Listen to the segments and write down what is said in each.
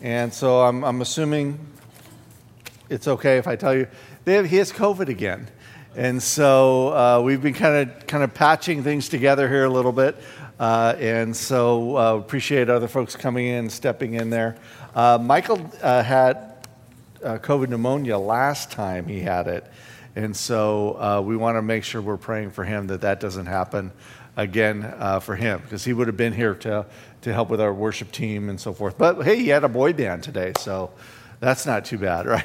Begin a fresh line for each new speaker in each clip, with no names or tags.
And so I'm assuming it's okay if I tell you he has COVID again. And so we've been kind of patching things together here a little bit. And so appreciate other folks coming in, stepping in there. Michael had COVID pneumonia last time he had it. And so we want to make sure we're praying for him that doesn't happen again for him, because he would have been here to help with our worship team and so forth. But hey, he had a boy band today, so that's not too bad, right?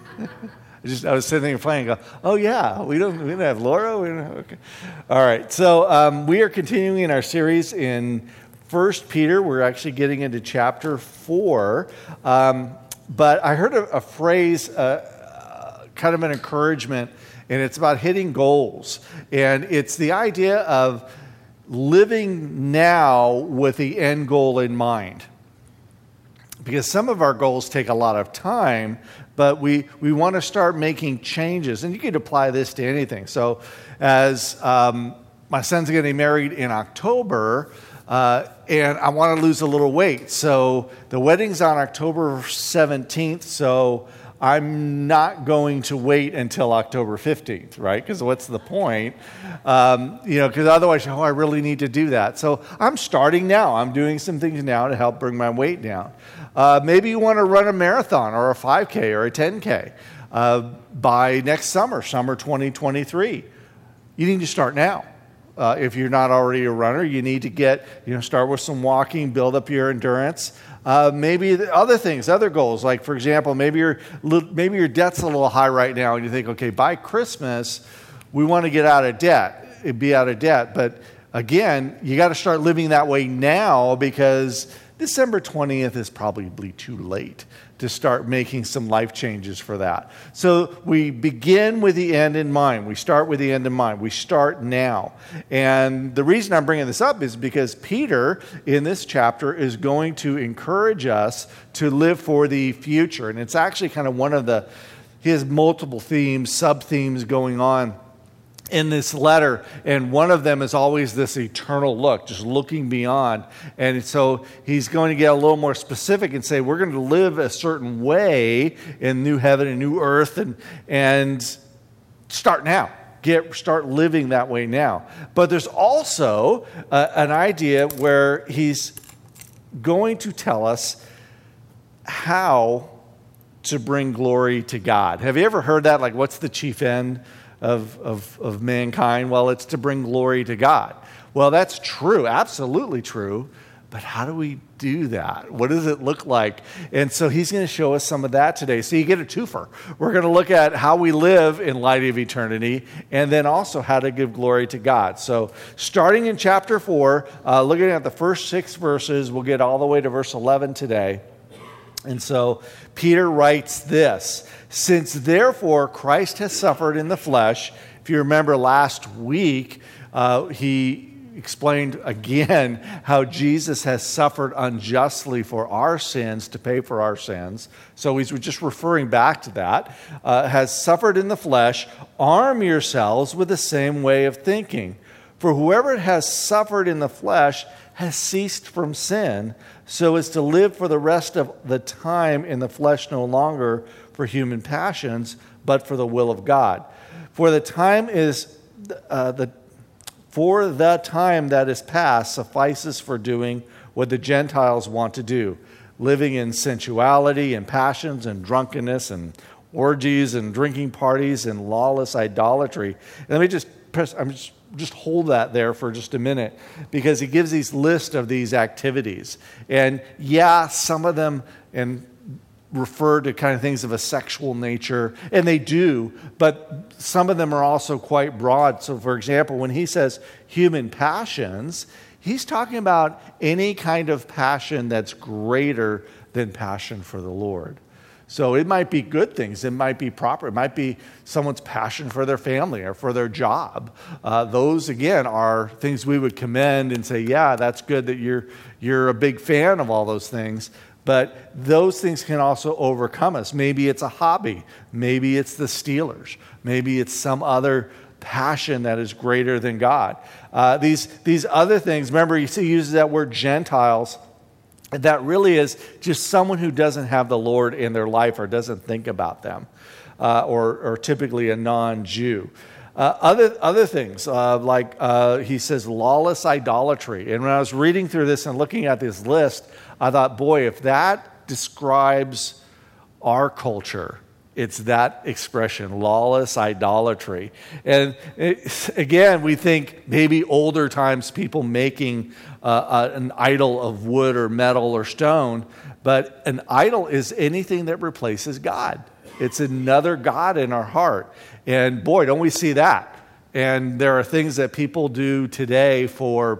I was sitting there playing and go, oh yeah, we don't have Laura? Okay. All right, so we are continuing our series in 1 Peter. We're actually getting into chapter 4. But I heard a phrase, kind of an encouragement, and it's about hitting goals. And it's the idea of living now with the end goal in mind. Because some of our goals take a lot of time, but we want to start making changes. And you can apply this to anything. So as my son's getting married in October, and I want to lose a little weight. So the wedding's on October 17th, so I'm not going to wait until October 15th, right? Because what's the point? Because otherwise, I really need to do that. So I'm starting now. I'm doing some things now to help bring my weight down. Maybe you want to run a marathon or a 5K or a 10K by next summer 2023. You need to start now. If you're not already a runner, you need to start with some walking, build up your endurance. Maybe other things, other goals, like for example, maybe your debt's a little high right now, and you think, okay, by Christmas, we want to get out of debt, be out of debt. But again, you got to start living that way now, because December 20th is probably too late to start making some life changes for that. So we begin with the end in mind. We start with the end in mind. We start now. And the reason I'm bringing this up is because Peter, in this chapter, is going to encourage us to live for the future. And it's actually kind of he has multiple themes, sub-themes going on in this letter, and one of them is always this eternal look, just looking beyond. And so he's going to get a little more specific and say, we're going to live a certain way in new heaven and new earth, and start now. Start living that way now. But there's also an idea where he's going to tell us how to bring glory to God. Have you ever heard that? Like, what's the chief end of mankind? Well, it's to bring glory to God. Well, that's true, absolutely true. But how do we do that? What does it look like? And so he's going to show us some of that today. So you get a twofer. We're going to look at how we live in light of eternity, and then also how to give glory to God. So starting in chapter 4, looking at the first 6 verses, we'll get all the way to verse 11 today. And so Peter writes this: since therefore Christ has suffered in the flesh. If you remember last week, he explained again how Jesus has suffered unjustly for our sins to pay for our sins. So he's just referring back to that. Has suffered in the flesh. Arm yourselves with the same way of thinking. For whoever has suffered in the flesh has ceased from sin, so as to live for the rest of the time in the flesh, no longer for human passions, but for the will of God. For the time that is past suffices for doing what the Gentiles want to do, living in sensuality and passions and drunkenness and orgies and drinking parties and lawless idolatry. And let me just hold that there for just a minute, because he gives these list of these activities. And yeah, some of them refer to kind of things of a sexual nature, and they do, but some of them are also quite broad. So for example, when he says human passions, he's talking about any kind of passion that's greater than passion for the Lord. So it might be good things. It might be proper. It might be someone's passion for their family or for their job. Those, again, are things we would commend and say, yeah, that's good that you're a big fan of all those things. But those things can also overcome us. Maybe it's a hobby. Maybe it's the Steelers. Maybe it's some other passion that is greater than God. These other things, remember, he uses that word Gentiles. And that really is just someone who doesn't have the Lord in their life or doesn't think about them, or typically a non-Jew. Other things, like he says, lawless idolatry. And when I was reading through this and looking at this list, I thought, boy, if that describes our culture, it's that expression, lawless idolatry. And again, we think maybe older times people making an idol of wood or metal or stone, but an idol is anything that replaces God. It's another God in our heart. And boy, don't we see that. And there are things that people do today for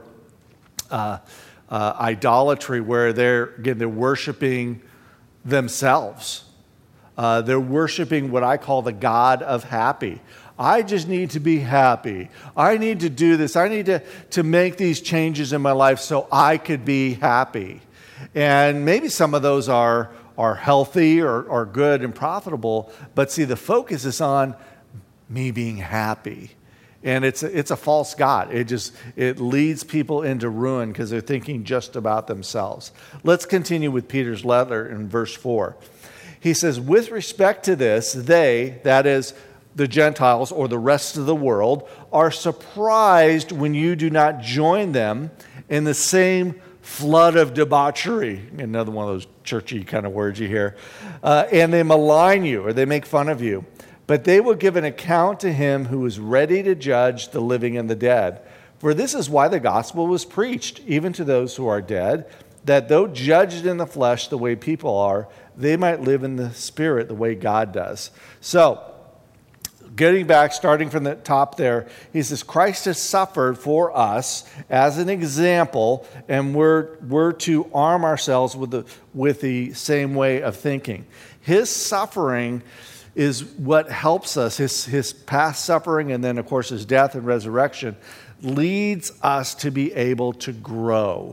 idolatry where they're worshiping themselves. They're worshiping what I call the God of happy. I just need to be happy. I need to do this. I need to make these changes in my life so I could be happy. And maybe some of those are healthy or good and profitable, but see, the focus is on me being happy. And it's a false god. It leads people into ruin because they're thinking just about themselves. Let's continue with Peter's letter in verse 4. He says, with respect to this, they, that is, the Gentiles or the rest of the world, are surprised when you do not join them in the same flood of debauchery. Another one of those churchy kind of words you hear. And they malign you, or they make fun of you. But they will give an account to him who is ready to judge the living and the dead. For this is why the gospel was preached, even to those who are dead, that though judged in the flesh the way people are, they might live in the spirit the way God does. So, getting back, starting from the top there, he says, Christ has suffered for us as an example, and we're to arm ourselves with the same way of thinking. His suffering is what helps us. His past suffering, and then, of course, his death and resurrection, leads us to be able to grow.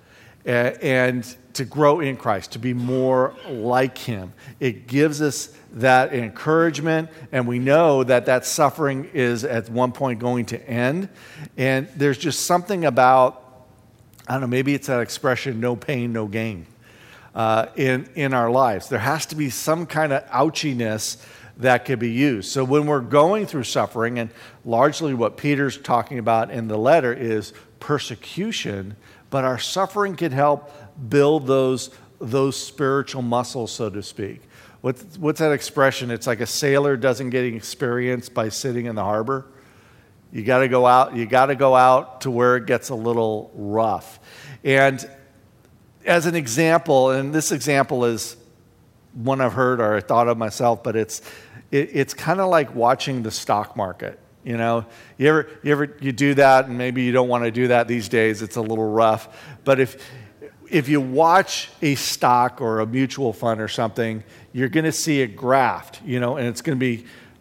And to grow in Christ, to be more like him. It gives us that encouragement, and we know that suffering is at one point going to end. And there's just something about, I don't know, maybe it's that expression, no pain, no gain, in our lives. There has to be some kind of ouchiness that could be used. So when we're going through suffering, and largely what Peter's talking about in the letter is persecution, but our suffering can help build those spiritual muscles, so to speak. What's that expression? It's like a sailor doesn't get experience by sitting in the harbor. You got to go out. You got to go out to where it gets a little rough. And as an example, and this example is one I've heard or I thought of myself, but it's kind of like watching the stock market. You know, you do that, and maybe you don't want to do that these days. It's a little rough. But if you watch a stock or a mutual fund or something, you're going to see a graph, and it's going to be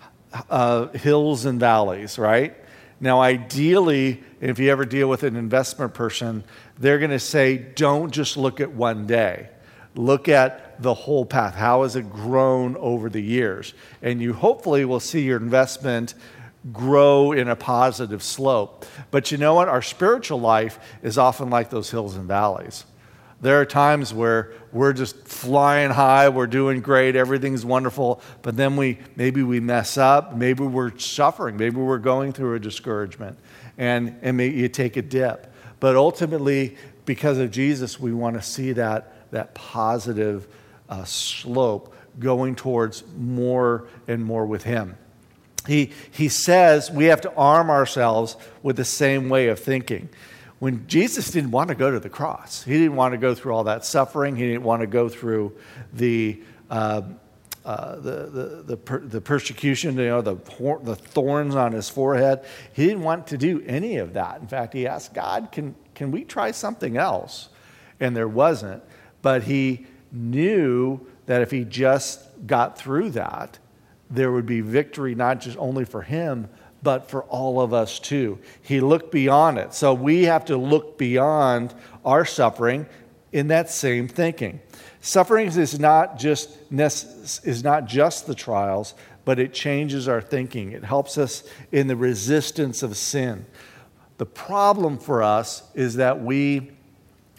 hills and valleys, right? Now, ideally, if you ever deal with an investment person, they're going to say, don't just look at one day. Look at the whole path. How has it grown over the years? And you hopefully will see your investment grow in a positive slope. But you know what? Our spiritual life is often like those hills and valleys. There are times where we're just flying high, we're doing great, everything's wonderful, but then maybe we mess up, maybe we're suffering, maybe we're going through a discouragement, and maybe you take a dip. But ultimately, because of Jesus, we want to see that positive slope going towards more and more with him. He says we have to arm ourselves with the same way of thinking. When Jesus didn't want to go to the cross, he didn't want to go through all that suffering. He didn't want to go through the persecution, the thorns on his forehead. He didn't want to do any of that. In fact, he asked God, "Can we try something else?" And there wasn't. But he knew that if he just got through that, there would be victory not just only for him, but for all of us too. He looked beyond it. So we have to look beyond our suffering in that same thinking. Suffering is not just the trials, but it changes our thinking. It helps us in the resistance of sin. The problem for us is that we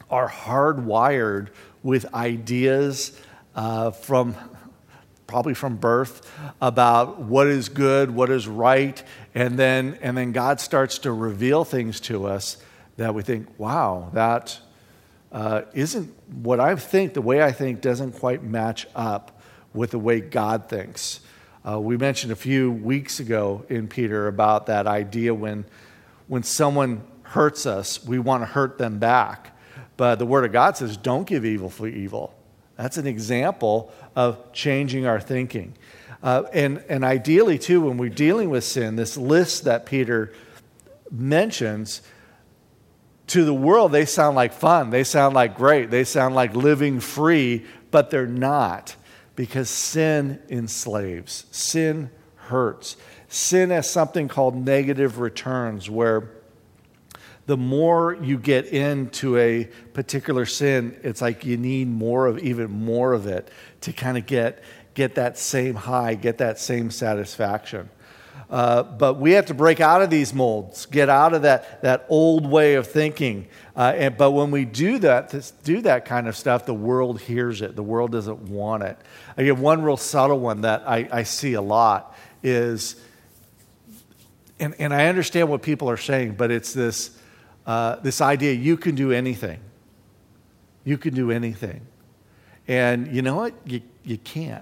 are hardwired with ideas probably from birth about what is good, what is right, and then God starts to reveal things to us that we think, wow, that isn't what I think. The way I think doesn't quite match up with the way God thinks. We mentioned a few weeks ago in Peter about that idea when someone hurts us, we want to hurt them back. But the Word of God says, don't give evil for evil. That's an example of changing our thinking. And ideally, too, when we're dealing with sin, this list that Peter mentions, to the world, they sound like fun. They sound like great. They sound like living free, but they're not, because sin enslaves. Sin hurts. Sin has something called negative returns, where the more you get into a particular sin, it's like you need even more of it to kind of get that same high, get that same satisfaction. But we have to break out of these molds, get out of that old way of thinking. But when we do that kind of stuff, the world hears it. The world doesn't want it. Again, one real subtle one that I see a lot is, and I understand what people are saying, but it's this idea, you can do anything. You can do anything. And you know what? You can't.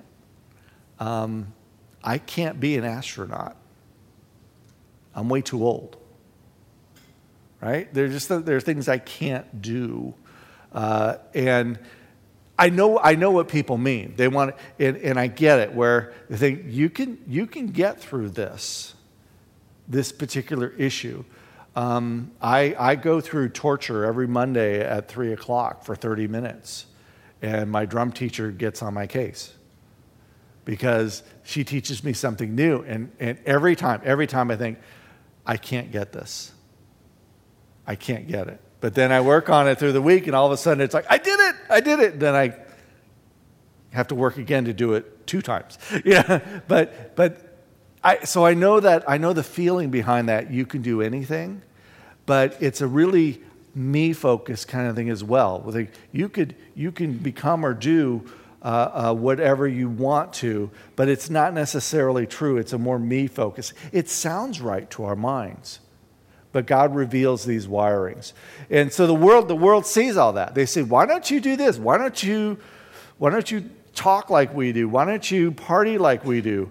I can't be an astronaut. I'm way too old. Right? There are things I can't do. And I know what people mean. They want, and I get it, where they think you can get through this particular issue. I go through torture every Monday at 3 o'clock for 30 minutes. And my drum teacher gets on my case because she teaches me something new. And every time I think, I can't get this. I can't get it. But then I work on it through the week, and all of a sudden it's like, I did it. Then I have to work again to do it 2 times. Yeah, so I know the feeling behind that. You can do anything, but it's a really me-focused kind of thing as well. You can become or do whatever you want to, but it's not necessarily true. It's a more me-focused. It sounds right to our minds, but God reveals these wirings, and so the world sees all that. They say, "Why don't you do this? Why don't you talk like we do? Why don't you party like we do?"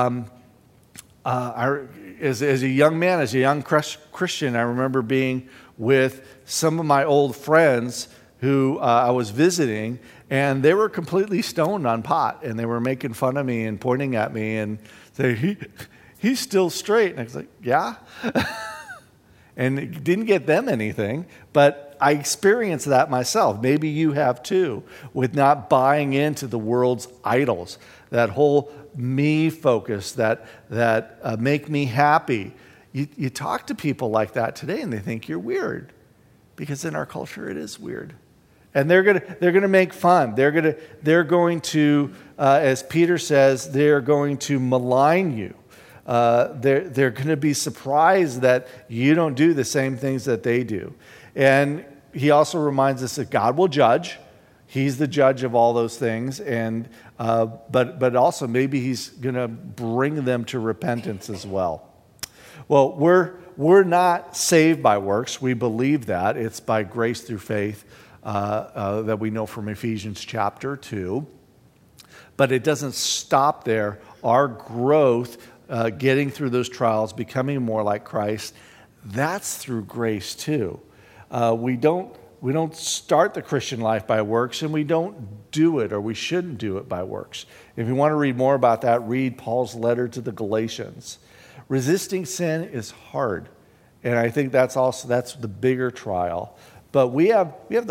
As a young man, as a young Christian, I remember being with some of my old friends who I was visiting, and they were completely stoned on pot, and they were making fun of me and pointing at me and saying, he's still straight. And I was like, yeah. And it didn't get them anything, but I experienced that myself. Maybe you have too, with not buying into the world's idols, that whole me focus, that make me happy. You talk to people like that today, and they think you're weird, because in our culture it is weird, and they're gonna make fun. They're going to, as Peter says, they're going to malign you. They're going to be surprised that you don't do the same things that they do. And he also reminds us that God will judge. He's the judge of all those things, and but also maybe he's going to bring them to repentance as well. Well, we're not saved by works. We believe that. It's by grace through faith that we know from Ephesians chapter 2. But it doesn't stop there. Our growth, getting through those trials, becoming more like Christ, that's through grace too. We don't start the Christian life by works, and we don't do it, or we shouldn't do it by works. If you want to read more about that, read Paul's letter to the Galatians. Resisting sin is hard, and I think that's the bigger trial. But we have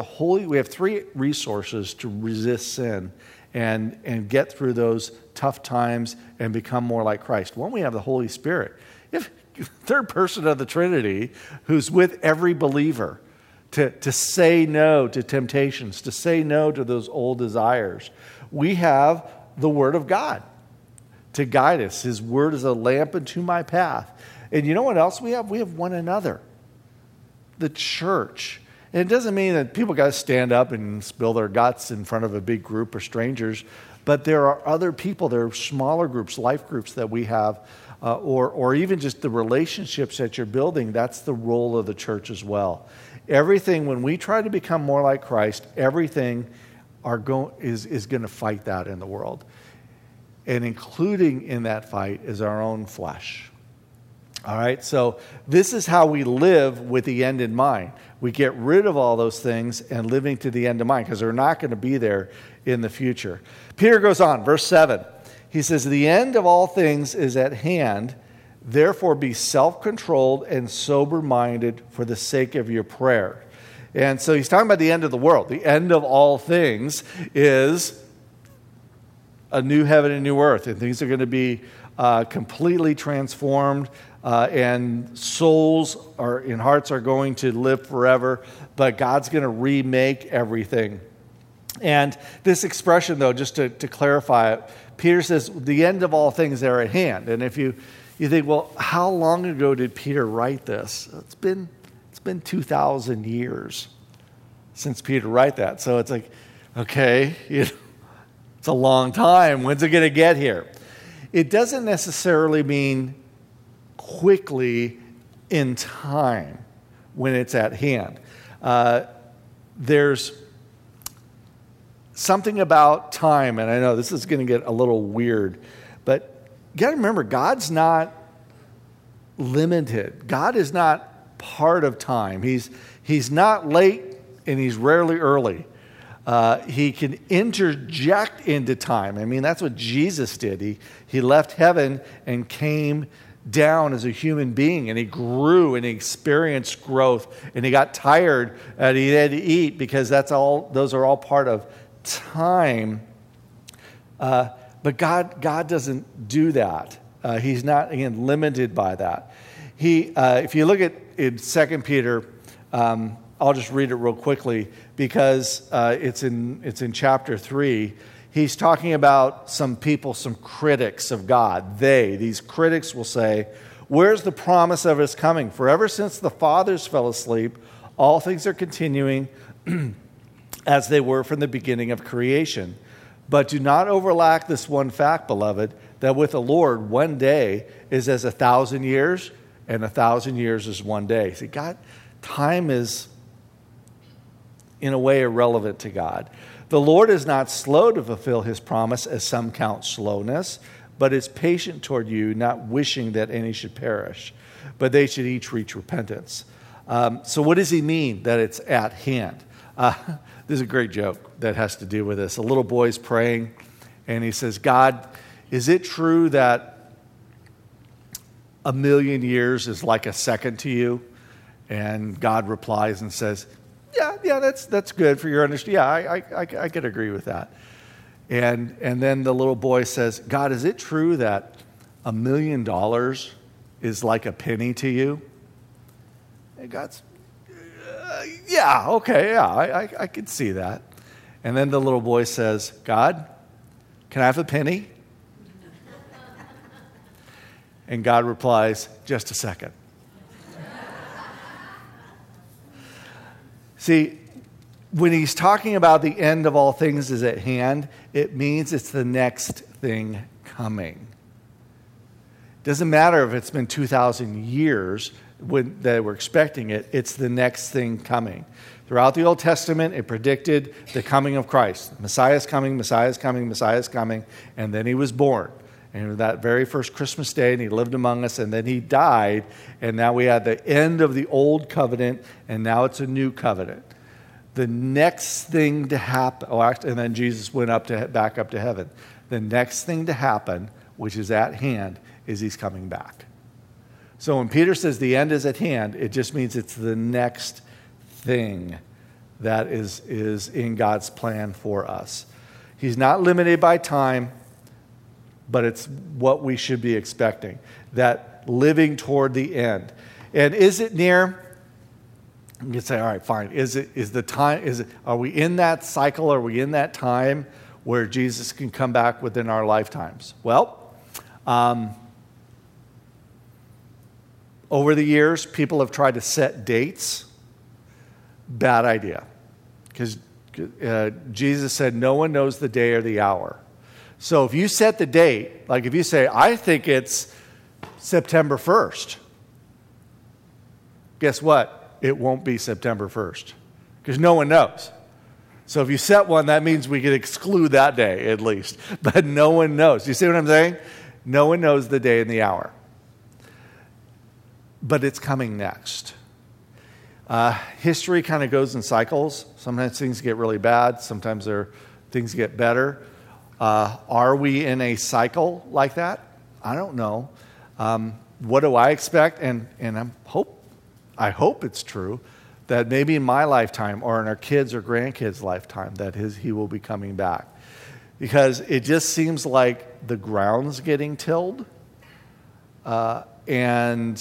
3 resources to resist sin and get through those tough times and become more like Christ. One, we have the Holy Spirit. If third person of the Trinity, who's with every believer, to say no to temptations, to say no to those old desires. We have the Word of God to guide us. His Word is a lamp unto my path. And you know what else we have? We have one another, the church. And it doesn't mean that people got to stand up and spill their guts in front of a big group of strangers, but there are other people, there are smaller groups, life groups that we have, or even just the relationships that you're building. That's the role of the church as well. Everything, when we try to become more like Christ, everything is going to fight that in the world. And including in that fight is our own flesh. All right, so this is how we live with the end in mind. We get rid of all those things and living to the end in mind because they're not going to be there in the future. Peter goes on, verse 7. He says, the end of all things is at hand. Therefore be self-controlled and sober-minded for the sake of your prayer. And so he's talking about the end of the world. The end of all things is a new heaven and new earth. And things are going to be completely transformed. And souls and hearts are going to live forever, but God's going to remake everything. And this expression, though, just to clarify it, Peter says, the end of all things are at hand. And if you think, well, how long ago did Peter write this? It's been 2,000 years since Peter wrote that. So it's like, okay, it's a long time. When's it going to get here? It doesn't necessarily mean quickly in time when it's at hand. There's something about time, and I know this is going to get a little weird, but you got to remember, God's not limited. God is not part of time. He's not late, and he's rarely early. He can interject into time. I mean, that's what Jesus did. He left heaven and came down as a human being, and he grew and he experienced growth, and he got tired and he had to eat because those are all part of time. But God doesn't do that. He's not, again, limited by that. If you look at in 2 Peter, I'll just read it real quickly because it's in chapter 3. He's talking about some people, some critics of God. These critics will say, where's the promise of his coming? For ever since the fathers fell asleep, all things are continuing as they were from the beginning of creation. But do not overlook this one fact, beloved, that with the Lord, one day is as 1,000 years, and 1,000 years is one day. See, time is, in a way, irrelevant to God. The Lord is not slow to fulfill his promise, as some count slowness, but is patient toward you, not wishing that any should perish, but they should each reach repentance. So what does he mean that it's at hand? This is a great joke that has to do with this. A little boy's praying, and he says, God, is it true that 1,000,000 years is like a second to you? And God replies and says, yeah, that's good for your understanding. Yeah, I could agree with that. And then the little boy says, God, is it true that $1 million is like a penny to you? And God's, yeah, okay, yeah, I could see that. And then the little boy says, God, can I have a penny? And God replies, just a second. See, when he's talking about the end of all things is at hand, it means it's the next thing coming. Doesn't matter if it's been 2,000 years that we're expecting it, it's the next thing coming. Throughout the Old Testament, it predicted the coming of Christ. Messiah's coming, Messiah's coming, Messiah's coming, and then he was born. And that very first Christmas day, and he lived among us, and then he died, and now we had the end of the old covenant, and now it's a new covenant. The next thing to happen, and then Jesus went back up to heaven. The next thing to happen, which is at hand, is he's coming back. So when Peter says the end is at hand, it just means it's the next thing that is in God's plan for us. He's not limited by time, but it's what we should be expecting, that living toward the end. And is it near? You can say, all right, fine. Are we in that cycle? Are we in that time where Jesus can come back within our lifetimes? Well, over the years, people have tried to set dates. Bad idea. Because Jesus said, no one knows the day or the hour. So if you set the date, like if you say, I think it's September 1st, guess what? It won't be September 1st. Because no one knows. So if you set one, that means we could exclude that day at least. But no one knows. You see what I'm saying? No one knows the day and the hour. But it's coming next. History kind of goes in cycles. Sometimes things get really bad. Sometimes things get better. Are we in a cycle like that? I don't know. What do I expect? And I hope it's true that maybe in my lifetime or in our kids' or grandkids' lifetime that he will be coming back. Because it just seems like the ground's getting tilled. And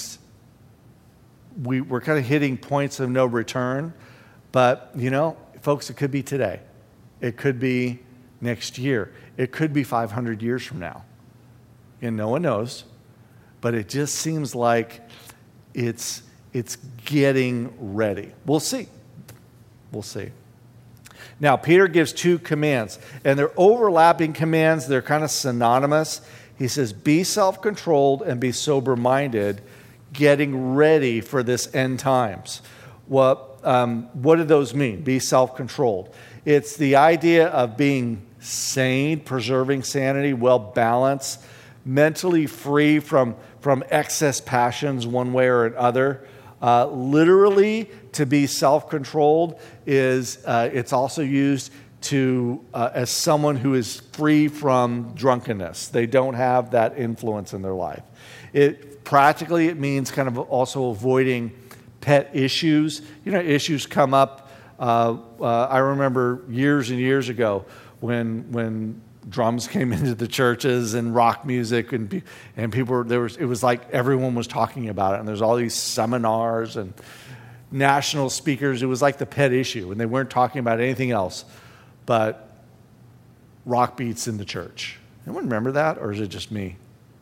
we're kind of hitting points of no return. But, folks, it could be today. It could be next year. It could be 500 years from now. And no one knows. But it just seems like it's getting ready. We'll see. We'll see. Now, Peter gives two commands, and they're overlapping commands. They're kind of synonymous. He says, be self-controlled and be sober-minded, getting ready for this end times. What do those mean? Be self-controlled. It's the idea of being sane, preserving sanity, well-balanced, mentally free from excess passions one way or another. Literally, to be self-controlled is it's also used to as someone who is free from drunkenness. They don't have that influence in their life. Practically, it means kind of also avoiding pet issues. Issues come up. I remember years and years ago when drums came into the churches and rock music and people it was like everyone was talking about it, and there's all these seminars and national speakers. It was like the pet issue, and they weren't talking about anything else but rock beats in the church. Anyone remember that, or is it just me?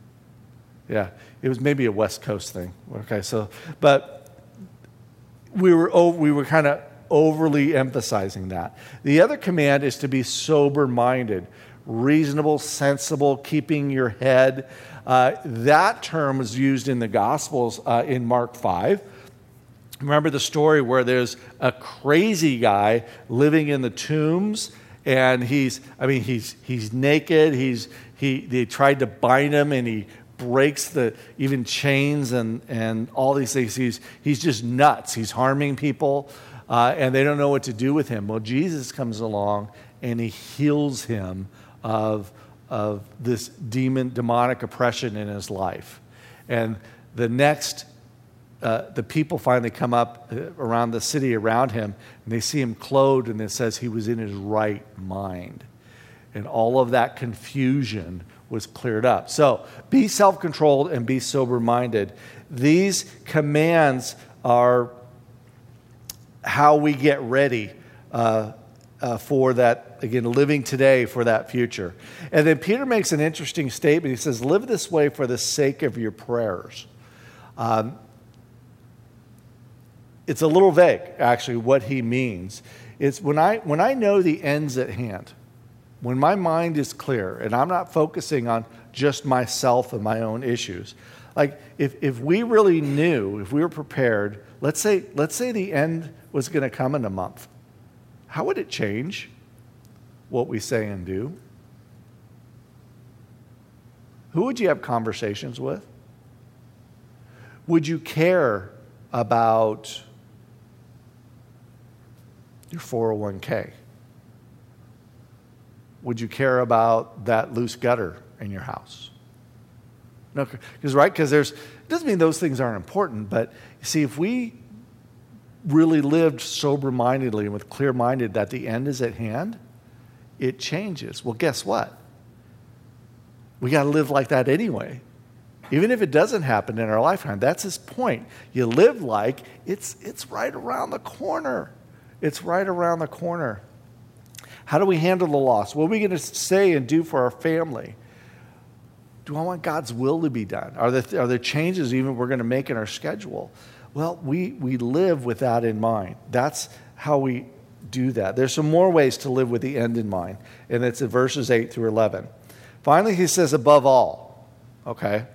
Yeah, it was maybe a West Coast thing. Okay, but we were kind of overly emphasizing that. The other command is to be sober-minded, reasonable, sensible, keeping your head. That term was used in the Gospels in Mark 5. Remember the story where there's a crazy guy living in the tombs, and he's naked. They tried to bind him, and he breaks the even chains and all these things. He's just nuts. He's harming people, and they don't know what to do with him. Well, Jesus comes along and he heals him of this demonic oppression in his life. And the people finally come up around the city around him, and they see him clothed, and it says he was in his right mind. And all of that confusion was cleared up. So be self-controlled and be sober-minded. These commands are how we get ready for that, again, living today for that future. And then Peter makes an interesting statement. He says, live this way for the sake of your prayers. It's a little vague, actually, what he means. It's when I know the end's at hand, when my mind is clear and I'm not focusing on just myself and my own issues. Like if we really knew, if we were prepared, let's say the end was going to come in a month, how would it change what we say and do? Who would you have conversations with? Would you care about your 401k? Would you care about that loose gutter in your house? No, because it doesn't mean those things aren't important, but you see, if we really lived sober-mindedly and with clear-minded that the end is at hand, it changes. Well, guess what? We got to live like that anyway. Even if it doesn't happen in our lifetime, that's his point. You live like it's right around the corner. It's right around the corner. How do we handle the loss? What are we going to say and do for our family? Do I want God's will to be done? Are there changes even we're going to make in our schedule? Well, we live with that in mind. That's how we do that. There's some more ways to live with the end in mind, and it's in verses 8 through 11. Finally, he says, above all. Okay.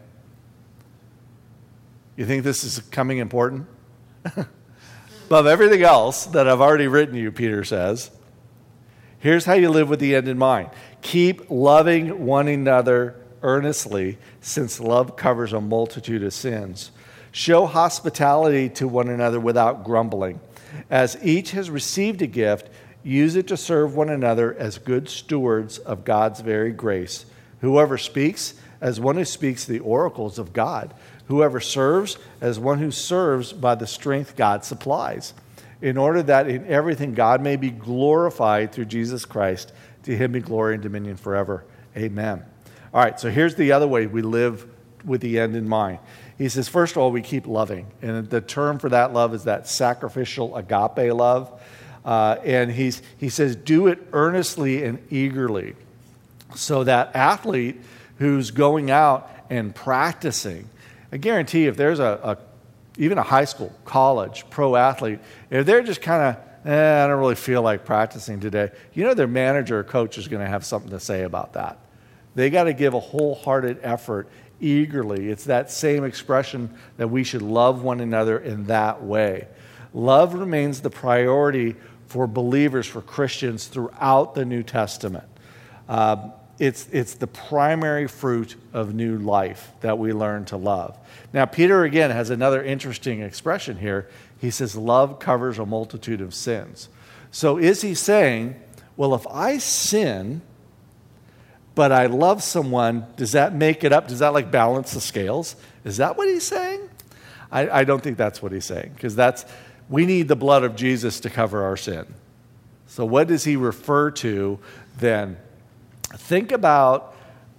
You think this is becoming important? Above everything else that I've already written you, Peter says, here's how you live with the end in mind. Keep loving one another earnestly, since love covers a multitude of sins. Show hospitality to one another without grumbling. As each has received a gift, use it to serve one another as good stewards of God's very grace. Whoever speaks, as one who speaks the oracles of God. Whoever serves, as one who serves by the strength God supplies, in order that in everything God may be glorified through Jesus Christ. To him be glory and dominion forever. Amen. All right, so here's the other way we live with the end in mind. He says, first of all, we keep loving. And the term for that love is that sacrificial agape love. And he says, do it earnestly and eagerly. So that athlete who's going out and practicing, I guarantee if there's even a high school, college, pro athlete, if they're just kind of, I don't really feel like practicing today, their manager or coach is going to have something to say about that. They got to give a wholehearted effort eagerly. It's that same expression that we should love one another in that way. Love remains the priority for believers, for Christians throughout the New Testament. It's the primary fruit of new life that we learn to love. Now, Peter, again, has another interesting expression here. He says, love covers a multitude of sins. So is he saying, well, if I sin, but I love someone, does that make it up? Does that balance the scales? Is that what he's saying? I don't think that's what he's saying, because we need the blood of Jesus to cover our sin. So what does he refer to then? Think about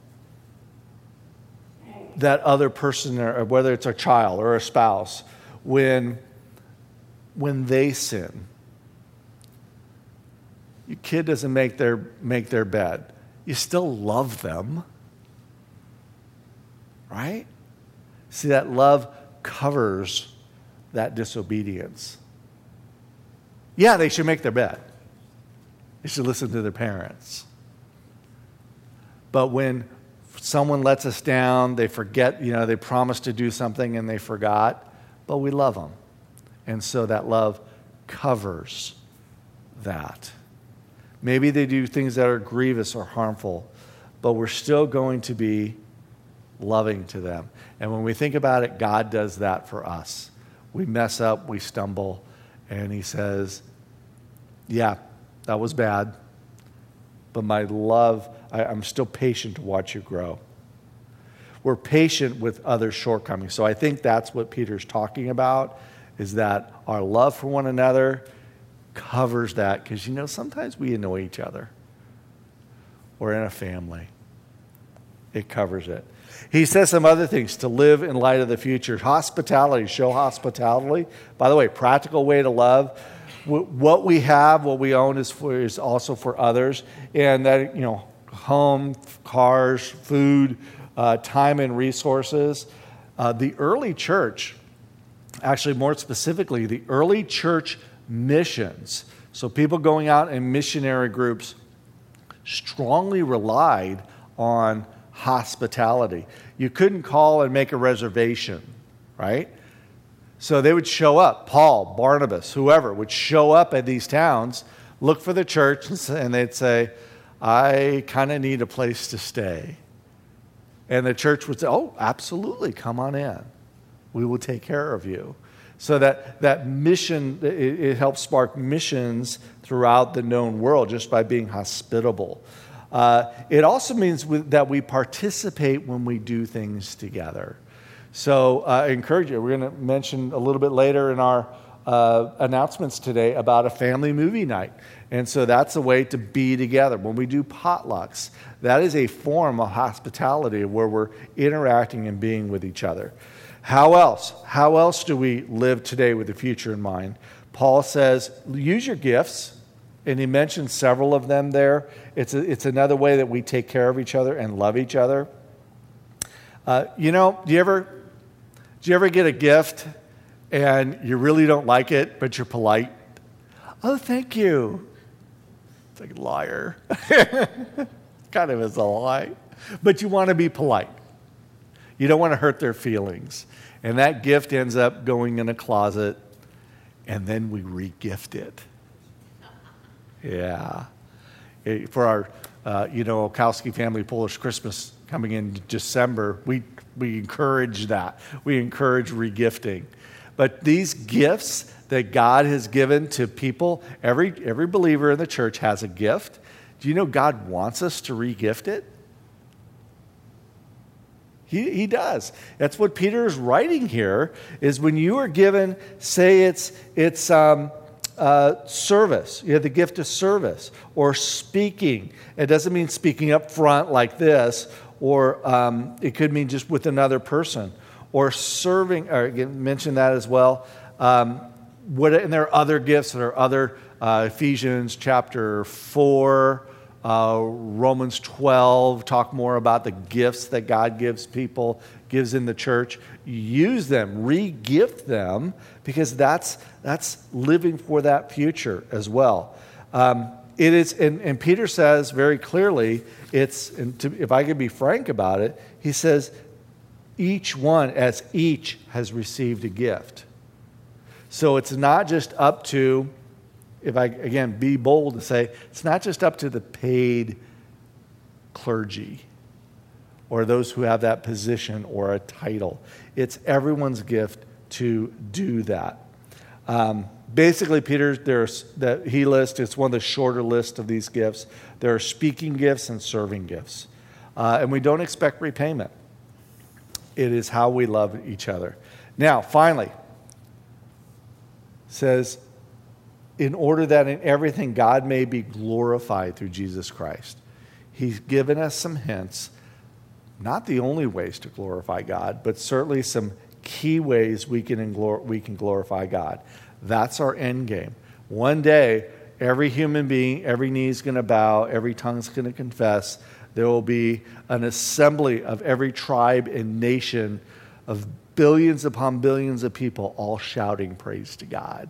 that other person, or whether it's a child or a spouse, when they sin. Your kid doesn't make their bed. You still love them, right? See, that love covers that disobedience. Yeah, they should make their bed. They should listen to their parents. But when someone lets us down, they forget, they promised to do something and they forgot, but we love them. And so that love covers that. Maybe they do things that are grievous or harmful, but we're still going to be loving to them. And when we think about it, God does that for us. We mess up, we stumble, and he says, yeah, that was bad, but my love, I'm still patient to watch you grow. We're patient with other shortcomings. So I think that's what Peter's talking about, is that our love for one another covers that, because sometimes we annoy each other. Or in a family. It covers it. He says some other things to live in light of the future. Hospitality, show hospitality. By the way, practical way to love. What we have, what we own is also for others. And that, home, cars, food, time and resources. The early church, actually more specifically, the early church missions, so people going out in missionary groups, strongly relied on hospitality. You couldn't call and make a reservation, right? So they would show up. Paul, Barnabas, whoever would show up at these towns, look for the church, and they'd say, I kind of need a place to stay. And the church would say, oh, absolutely, come on in. We will take care of you. So that mission, it helps spark missions throughout the known world just by being hospitable. It also means that we participate when we do things together. So I encourage you, we're going to mention a little bit later in our announcements today about a family movie night. And so that's a way to be together. When we do potlucks, that is a form of hospitality where we're interacting and being with each other. How else? How else do we live today with the future in mind? Paul says, use your gifts. And he mentions several of them there. It's another way that we take care of each other and love each other. Do you ever get a gift and you really don't like it, but you're polite? Oh, thank you. It's like a liar. Kind of is a lie. But you want to be polite. You don't want to hurt their feelings. And that gift ends up going in a closet, and then we re-gift it. Yeah. For our, Olkowski family Polish Christmas coming in December, we encourage that. We encourage re-gifting. But these gifts that God has given to people, every believer in the church has a gift. Do you know God wants us to re-gift it? He does. That's what Peter is writing here, is when you are given, say it's service. You have the gift of service or speaking. It doesn't mean speaking up front like this, or it could mean just with another person. Or serving, or again, mention that as well. And there are other gifts. There are other, Ephesians chapter 4, Romans 12, talk more about the gifts that God gives people, gives in the church. Use them, re-gift them, because that's living for that future as well. It is, and Peter says very clearly, if I could be frank about it, he says, each has received a gift. So it's not just up to, if I, again, be bold to say, it's not just up to the paid clergy or those who have that position or a title. It's everyone's gift to do that. Basically, he lists, it's one of the shorter lists of these gifts. There are speaking gifts and serving gifts. And we don't expect repayment. It is how we love each other. Now, finally, says, in order that in everything God may be glorified through Jesus Christ. He's given us some hints, not the only ways to glorify God, but certainly some key ways we can glorify God. That's our end game. One day, every human being, every knee is going to bow, every tongue is going to confess. There will be an assembly of every tribe and nation of billions upon billions of people all shouting praise to God,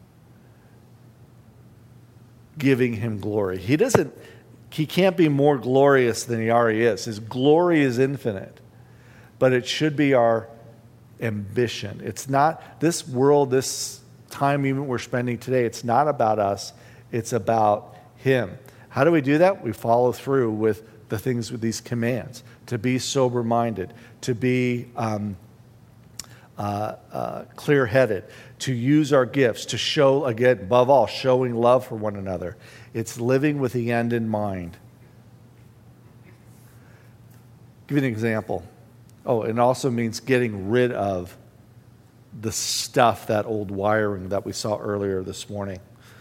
giving him glory. He can't be more glorious than he already is. His glory is infinite, but it should be our ambition. It's not this world, this time even we're spending today, it's not about us, it's about him. How do we do that? We follow through with the things with these commands, to be sober-minded, to be clear-headed, to use our gifts, to show, again, above all, showing love for one another. It's living with the end in mind. Give you an example. Oh, it also means getting rid of the stuff, that old wiring that we saw earlier this morning.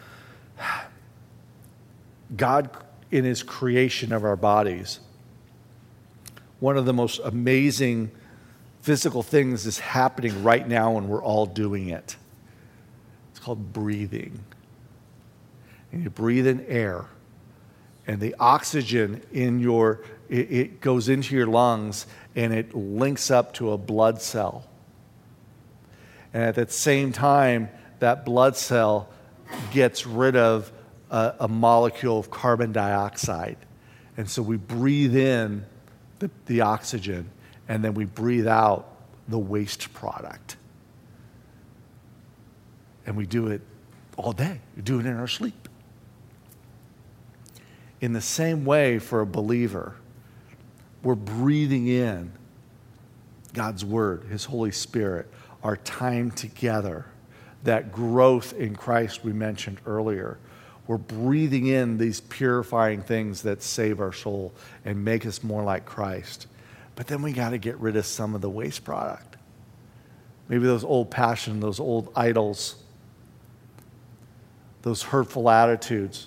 God, in his creation of our bodies, one of the most amazing physical things is happening right now, and we're all doing it. It's called breathing. And you breathe in air, and the oxygen it goes into your lungs, and it links up to a blood cell. And at that same time, that blood cell gets rid of a molecule of carbon dioxide. And so we breathe in the oxygen, and then we breathe out the waste product. And we do it all day. We do it in our sleep. In the same way, for a believer, we're breathing in God's Word, His Holy Spirit, our time together, that growth in Christ we mentioned earlier. We're breathing in these purifying things that save our soul and make us more like Christ. But then we got to get rid of some of the waste product. Maybe those old passions, those old idols, those hurtful attitudes.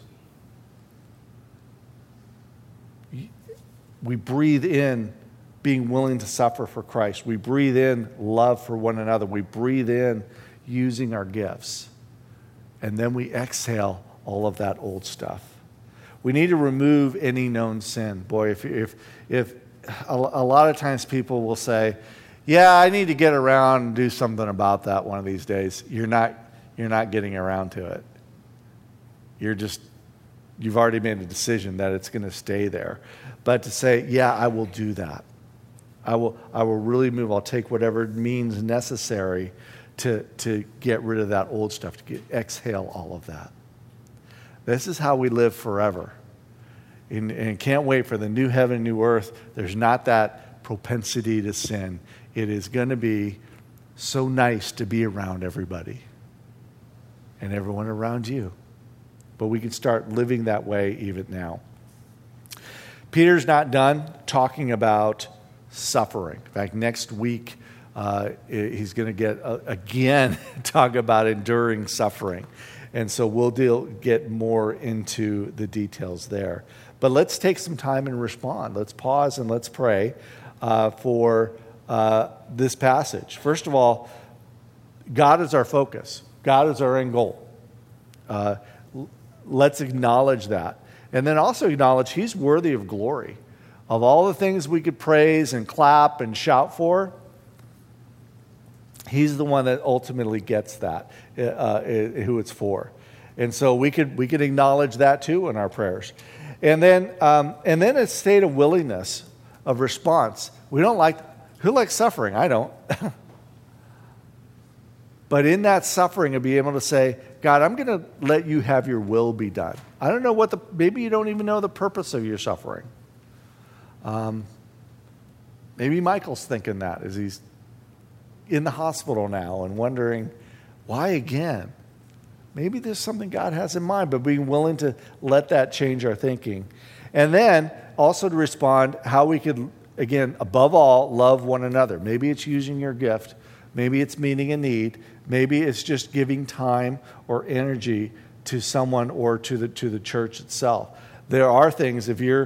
We breathe in being willing to suffer for Christ. We breathe in love for one another. We breathe in using our gifts. And then we exhale all of that old stuff. We need to remove any known sin. Boy, if a lot of times people will say, yeah, I need to get around and do something about that one of these days. You're not getting around to it. you've already made a decision that it's going to stay there. But to say, yeah, I will do that. I will really move. I'll take whatever means necessary to get rid of that old stuff, to exhale all of that. This is how we live forever. And can't wait for the new heaven, new earth. There's not that propensity to sin. It is going to be so nice to be around everybody and everyone around you. But we can start living that way even now. Peter's not done talking about suffering. In fact, next week, he's going to again talk about enduring suffering. And so we'll get more into the details there. But let's take some time and respond. Let's pause and let's pray for this passage. First of all, God is our focus. God is our end goal. Let's acknowledge that. And then also acknowledge He's worthy of glory. Of all the things we could praise and clap and shout for, He's the one that ultimately gets that, who it's for. And so we could acknowledge that too in our prayers. And then a state of willingness, of response. Who likes suffering? I don't. But in that suffering, and be able to say, God, I'm going to let you have your will be done. I don't know maybe you don't even know the purpose of your suffering. Maybe Michael's thinking that as he's in the hospital now and wondering, why again? Maybe there's something God has in mind, but being willing to let that change our thinking. And then also to respond how we could, again, above all, love one another. Maybe it's using your gift. Maybe it's meeting a need. Maybe it's just giving time or energy to someone or to the church itself. There are things, there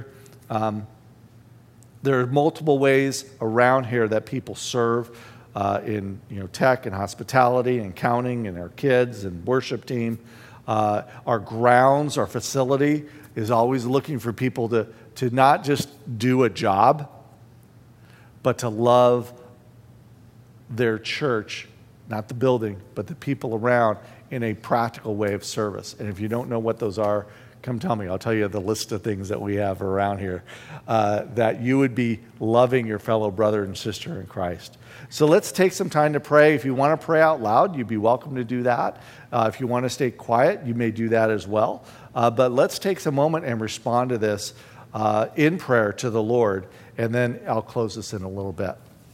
are multiple ways around here that people serve in tech and hospitality and counting and our kids and worship team. Our grounds, our facility is always looking for people to not just do a job, but to love their church, not the building, but the people around in a practical way of service. And if you don't know what those are, come tell me. I'll tell you the list of things that we have around here that you would be loving your fellow brother and sister in Christ. So let's take some time to pray. If you want to pray out loud, you'd be welcome to do that. If you want to stay quiet, you may do that as well. But let's take some moment and respond to this in prayer to the Lord, and then I'll close this in a little bit.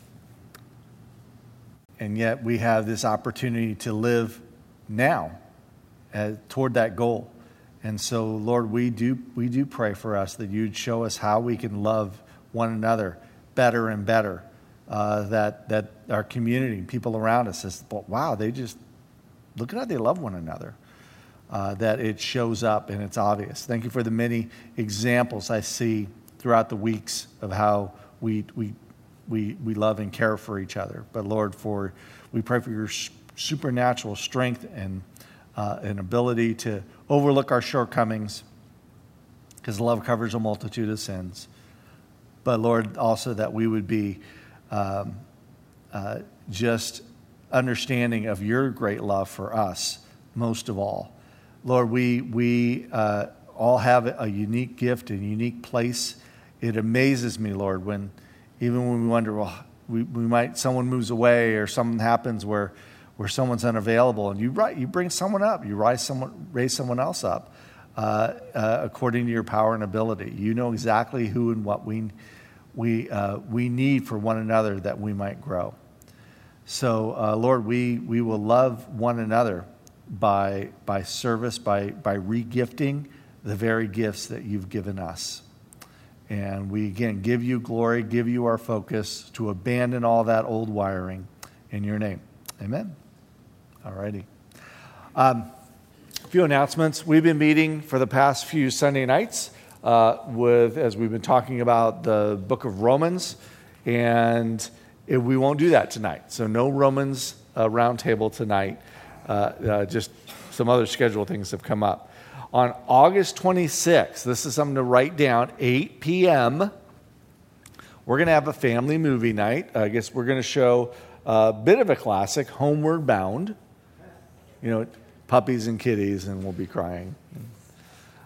And yet we have this opportunity to live now toward that goal. And so, Lord, we do pray for us that you'd show us how we can love one another better and better. That our community, people around us, says, wow, they just, look at how they love one another. That it shows up and it's obvious. Thank you for the many examples I see throughout the weeks of how we love and care for each other. But Lord, we pray for your supernatural strength and ability to overlook our shortcomings, because love covers a multitude of sins. But Lord, also that we would be just understanding of your great love for us, most of all. Lord, we all have a unique gift and unique place. It amazes me, Lord, even when we wonder, well, someone moves away or something happens where someone's unavailable, and you bring someone up, you raise someone else up according to your power and ability. You know exactly who and what we need for one another that we might grow. So, Lord, we will love one another by service, by regifting the very gifts that you've given us. And we, again, give you glory, give you our focus to abandon all that old wiring in your name. Amen. All righty. A few announcements. We've been meeting for the past few Sunday nights as we've been talking about the book of Romans, and we won't do that tonight. So no Romans roundtable tonight. Just some other schedule things have come up. On August 26th, this is something to write down, 8 p.m., we're going to have a family movie night. I guess we're going to show a bit of a classic, Homeward Bound. Puppies and kitties, and we'll be crying.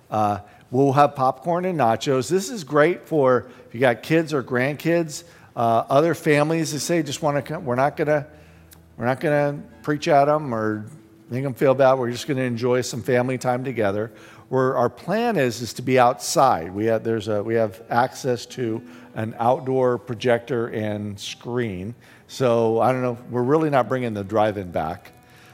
We'll have popcorn and nachos. This is great for if you got kids or grandkids, other families that say just want to come. We're not gonna preach at them or make them feel bad. We're just going to enjoy some family time together. Our plan is to be outside. We have access to an outdoor projector and screen. So I don't know. We're really not bringing the drive-in back,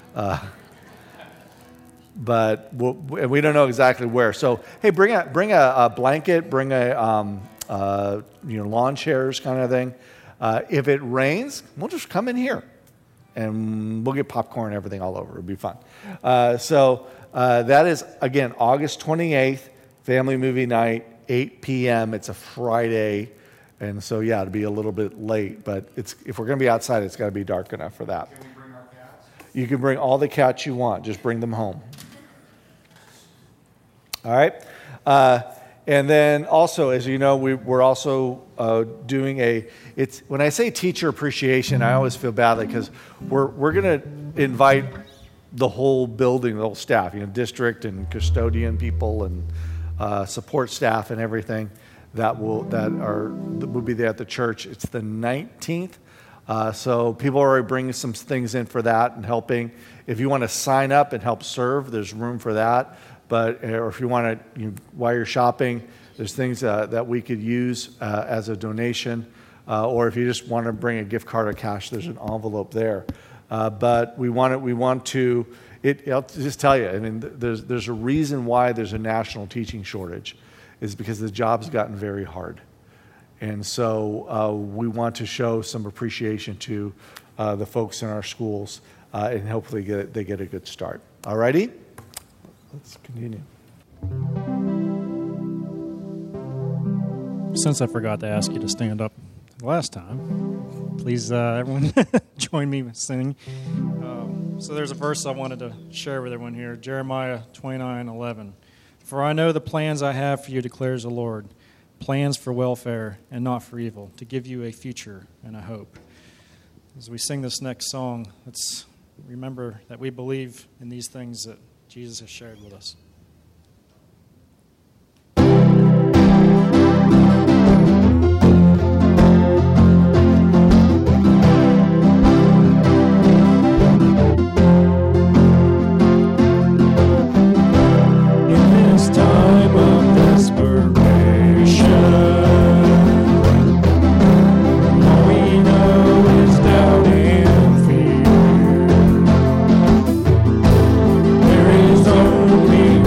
but we don't know exactly where. So hey, bring a blanket, bring a lawn chairs kind of thing. If it rains, we'll just come in here, and we'll get popcorn and everything all over. It'll be fun. So that is, again, August 28th, family movie night, 8 p.m. It's a Friday. And so, yeah, it'll be a little bit late. But if we're going to be outside, it's got to be dark enough for that.
Can we bring our cats?
You can bring all the cats you want. Just bring them home. All right? And then also, as you know, we're also doing when I say teacher appreciation, I always feel badly because we're going to invite the whole building, the whole staff, district and custodian people and support staff and everything that will be there at the church. It's the 19th. So people are already bringing some things in for that and helping. If you want to sign up and help serve, there's room for that. Or if you want to, while you're shopping, there's things that we could use as a donation. Or if you just want to bring a gift card or cash, there's an envelope there. But I'll just tell you, I mean, there's a reason why there's a national teaching shortage, is because the job's gotten very hard. And so we want to show some appreciation to the folks in our schools and hopefully they get a good start. All righty? Let's continue.
Since I forgot to ask you to stand up last time, please, everyone, join me with singing. So there's a verse I wanted to share with everyone here, Jeremiah 29:11. For I know the plans I have for you, declares the Lord, plans for welfare and not for evil, to give you a future and a hope. As we sing this next song, let's remember that we believe in these things that Jesus has shared with us.
There is only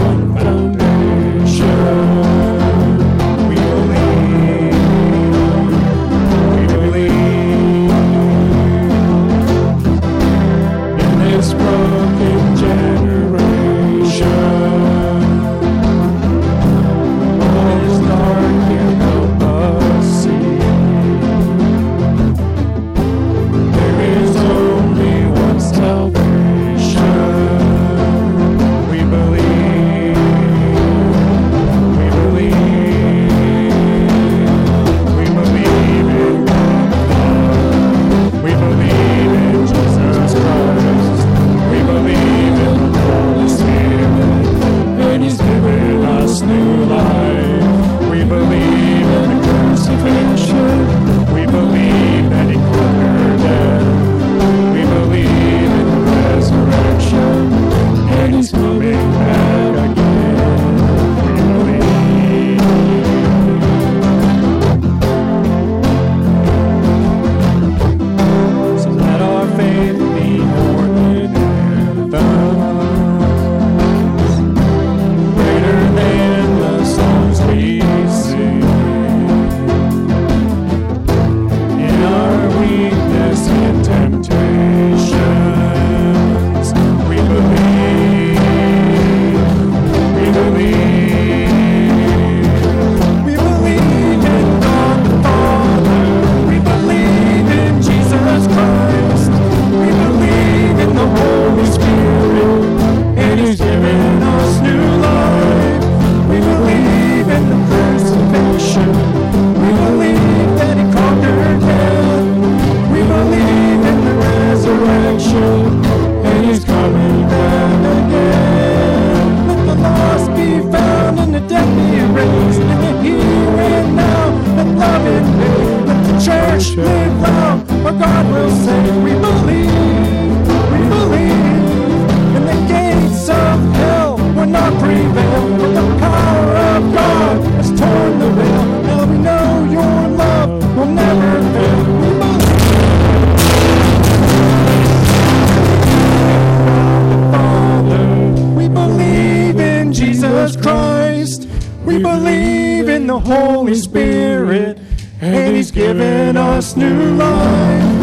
live love, our God will save. We believe, and the gates of hell will not prevail. But the power of God has torn the veil. Now we know your love will never fail. We believe in Jesus Christ. We believe in the Holy Spirit, and He's given us new life.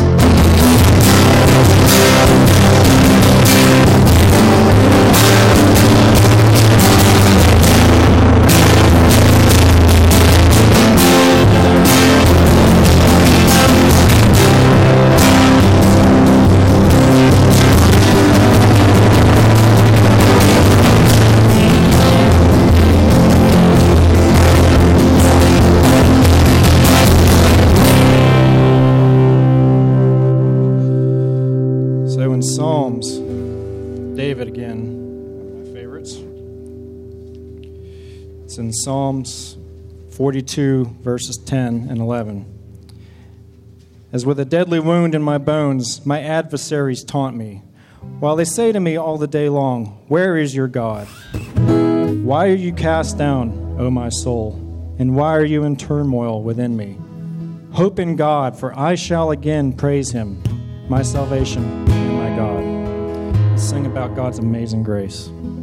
Psalms, David again, one of my favorites. It's in Psalms 42, verses 10 and 11. As with a deadly wound in my bones, my adversaries taunt me, while they say to me all the day long, "Where is your God? Why are you cast down, O my soul? And why are you in turmoil within me? Hope in God, for I shall again praise Him, my salvation and my God." Let's sing about God's amazing grace.